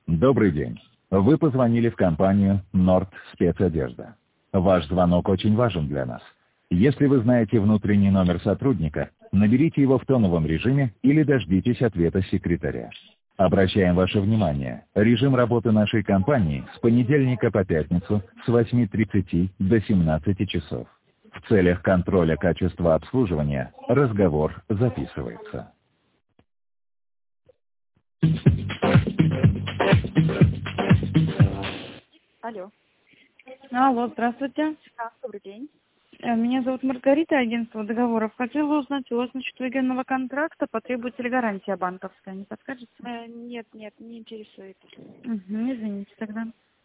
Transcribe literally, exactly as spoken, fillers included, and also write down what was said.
Добрый день. Вы позвонили в компанию «Норд Спецодежда». Ваш звонок очень важен для нас. Если вы знаете внутренний номер сотрудника, наберите его в тоновом режиме или дождитесь ответа секретаря. Обращаем ваше внимание, режим работы нашей компании с понедельника по пятницу с восьми тридцати до семнадцати часов. В целях контроля качества обслуживания разговор записывается. Алло. Алло, здравствуйте. Да, добрый день. Э, Меня зовут Маргарита, агентство договоров. Хотела узнать, у вас насчет военного контракта потребуется ли гарантия банковская, не подскажете? Э, нет, нет, не интересует. Угу, извините тогда.